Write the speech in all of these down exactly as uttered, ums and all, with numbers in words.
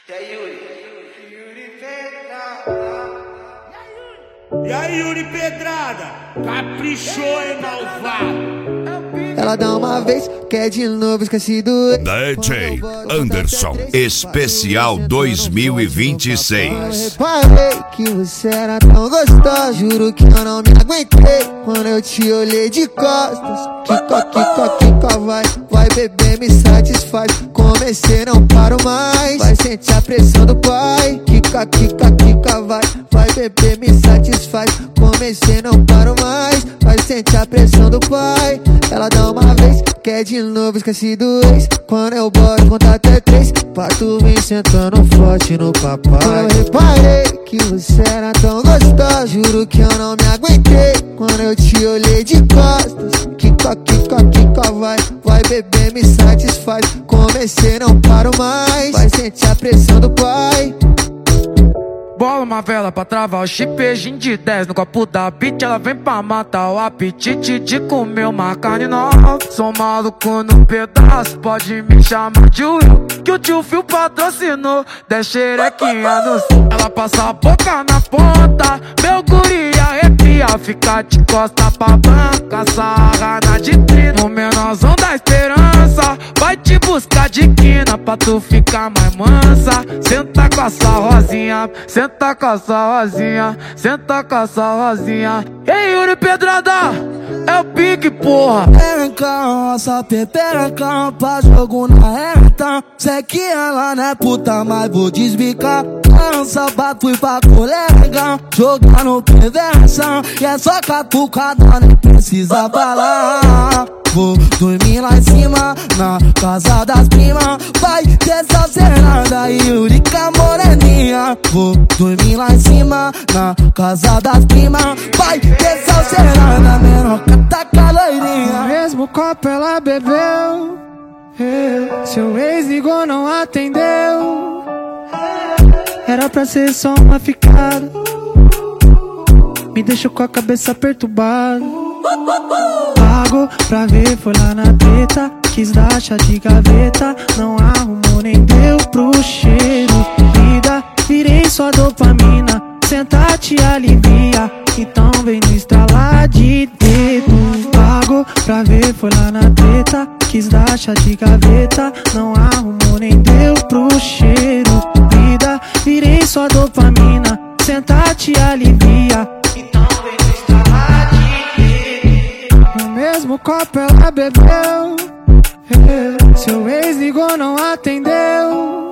E aí, Yuri? Yuri Pedrada. E aí, Yuri Pedrada? Caprichou, hein, malvado? Ela dá uma vez, quer de novo, esqueci do D J Anderson, especial dois mil e vinte e seis. Reparei que você era tão gostosa, juro que eu não me aguentei quando eu te olhei de costas. Kika, kika, kika, vai, vai beber, me satisfaz. Comecei, não paro mais, vai sentir a pressão do pai. Kika, kika, kika, vai, vai beber, me satisfaz. Comecei, não paro mais, vai sentir a pressão do pai. Ela dá uma vez, quer de novo, esqueci do ex. Quando eu boto, conta até três, pra tu vir sentando forte no papai. Eu reparei que você era tão gostosa, juro que eu não me aguentei quando eu te olhei de costas. Kika, kika, kika, vai, vai beber, me satisfaz. Comecei, não paro mais, vai sentir a pressão do pai. Bola uma vela pra travar o chip, beijinho de dez no copo da beat. Ela vem pra matar o apetite de comer uma carne nova. Sou maluco no pedaço, pode me chamar de Will, que o tio Phil patrocinou. Dez xerequinha no sul, ela passa a boca na ponta. Meu guri arrepia, fica de costa pra banca. Sarra na vitrine, o menorzão da esperança vai te buscar de quina pra tu ficar mais mansa. Senta com essa rosinha, senta com essa rosinha, senta com essa rosinha. Ei, Yuri Pedrada, é o pique, porra. Perecão, essa peperecão, pra jogo na reta. Sei que ela não é puta, mas vou desbicar. Lança, bato e pra colega, jogar no perversão. E é só catucada, nem precisa falar. Vou dormir lá em cima, na casa das primas. Vai ter salseirada e Yurica moreninha. Vou dormir lá em cima, na casa das primas. Vai ter salseirada, menor cataca loirinha. No mesmo copo ela bebeu, seu ex ligou, não atendeu. Era pra ser só uma ficada, me deixou com a cabeça perturbada. Pagou pra ver, foi lá na treta, quis dar chá de gaveta, não arrumou nem deu pro cheiro. Vida, virei só dopamina, senta te alivia, então vem no estralar de dedo. Pagou pra ver, foi lá na treta, quis dar chá de gaveta, não arrumou nem deu pro cheiro. Vida, virei só dopamina, senta te alivia, então vem no estralar de dedo. No mesmo copo ela bebeu, seu ex ligou, não atendeu.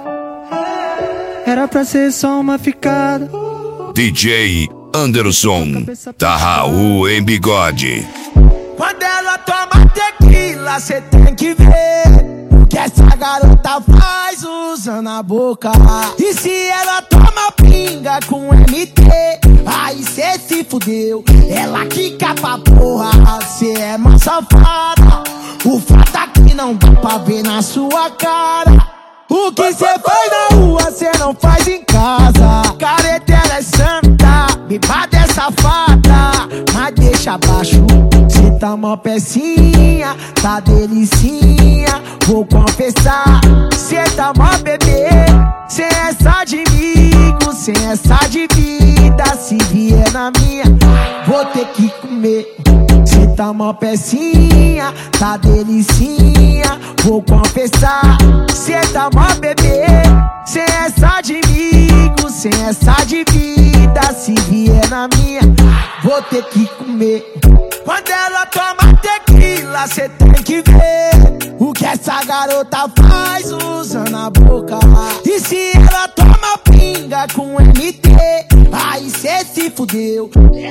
Era pra ser só uma ficada. D J Anderson, tá Raul em bigode. Quando ela toma tequila, cê tem que ver o que essa garota faz usando a boca. E se ela toma pinga com M T, aí cê se fudeu. Ela quica pra porra, cê é uma safada. O fato é que não dá pra ver na sua cara. O que cê faz na rua, cê não faz em casa. Caretela é santa, bebada é safada, mas deixa baixo. Cê tá mó pecinha, tá delicinha, vou confessar. Cê tá mó bebê, cê é só de amigo, cê é só de vida. Se vier na minha, vou ter que comer. Cê tá mó pecinha, tá delicinha, vou confessar. Cê tá mó bebê, cê é só de amigo, cê é só de vida. Se vier na minha, vou ter que comer. Quando ela toma tequila, cê tem que ver o que essa garota faz usando a boca. E se ela toma pinga com M T, aí cê se fudeu.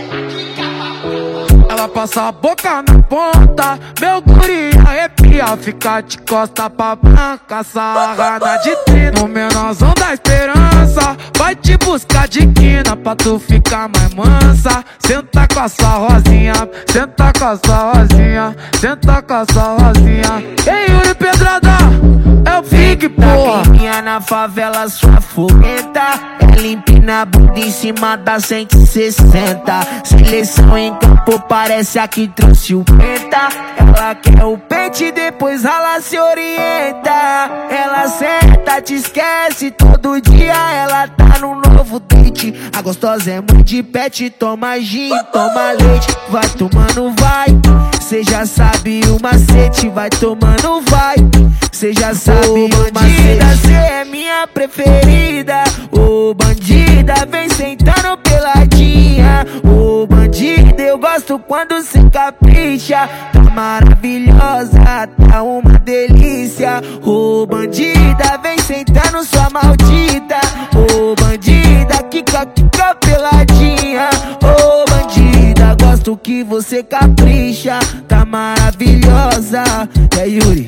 Ela passa a boca na ponta, meu guri arrepia, fica de costa pra branca. Sarra na vitrine, o menorzão da esperança vai te buscar de quina pra tu ficar mais mansa. Senta com essa rosinha, senta com essa rosinha, senta com essa rosinha. Ei, Yuri Pedrada. Pedrada, é o pique, porra. Minha na favela, sua fogueta. Ela empina a bunda em cima da cento e sessenta. Seleção em campo, parece a que trouxe o penta. Ela quer o pente, depois ela se orienta. Ela senta, te esquece, todo dia ela tá num novo date. A gostosa é mãe de pet, toma gin, toma leite. Vai tomando, vai, cê já sabe o macete. Vai tomando, vai, cê já sabe o macete. Cê é minha preferida, ô oh, bandida, vem sentando peladinha. Ô oh, bandida, eu gosto quando cê capricha. Tá maravilhosa, tá uma delícia. Ô oh, bandida, vem sentando sua maldita. Ô oh, bandida, quica, quica peladinha. Ô oh, bandida, gosto que você capricha. Tá maravilhosa, é Yuri.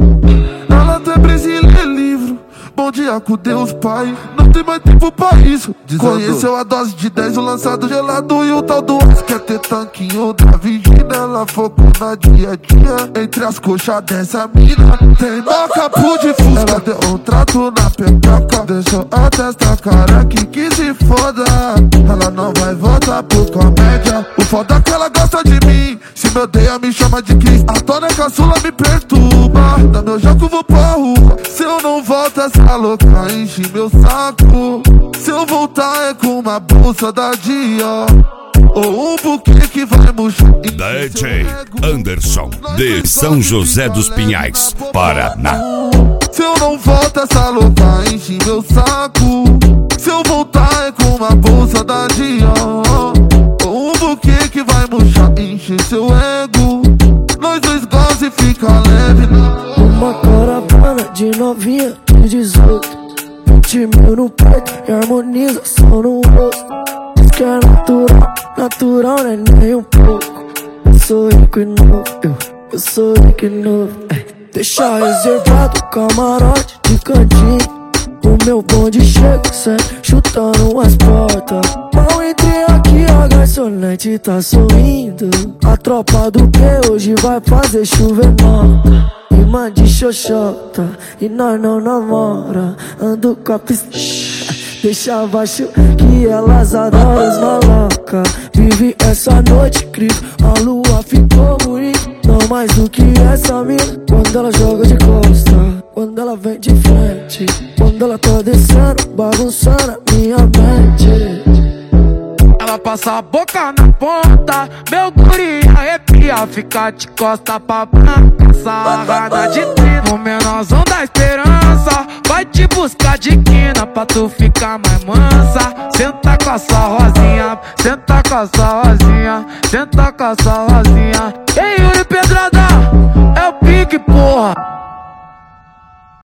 Ela tem brasileiro livro. Bom dia com Deus, pai. Não tem mais tempo pra isso. Conheceu a dose de dez, o lançado gelado e o tal do Oz. Quer ter tanquinho da Virgínia. Ela focou na dia a dia. Entre as coxas dessa mina tem macapu de fusca. Ela deu um trato na pepeca, deixou a testa cara que que se foda. Ela não vai voltar por comédia. O foda é que ela gosta de mim. Se me odeia me chama de Cris. A dona caçula me perturba. Da meu jogo vou pra rua. Se eu não volto essa louca enche meu saco. Se eu voltar é com uma bolsa da Dior ou um buquê que vai murchar. D J Anderson, de São José dos Pinhais, Paraná. Se eu não volto essa louca enche meu saco. Se eu voltar é com uma bolsa da Dior ou um buquê que vai murchar, enche seu ego. Nós dois gosta e fica leve. Uma caravana de novinha de dezoito, vinte mil no peito e harmonização no rosto. Diz que é natural, natural não é nem um pouco. Eu sou rico e novo, eu, eu sou rico e novo. É. Deixa reservado o camarote de cantinho. O meu bonde chega sempre chutando as portas. Mal entrei aqui, a garçonete tá sorrindo. A tropa do P hoje vai fazer chover nota. Imã de xoxota e nós não namora. Ando com a pistola, deixa abaixo que elas adoram os maloca. Vive essa noite incrível, a lua ficou bonita. Não mais do que essa mina, quando ela joga de costa, quando ela vem de frente, quando ela tá descendo, bagunçando a minha mente. Ela passa a boca na ponta, meu guri arrepia, fica de costa pra branca, sarrada de trina. O menorzão da esperança vai te buscar de quina pra tu ficar mais mansa. Senta com a sua rosinha, senta com a sua rosinha, senta com a sua rosinha. Ei, Yuri Pedrada, é o pique, porra.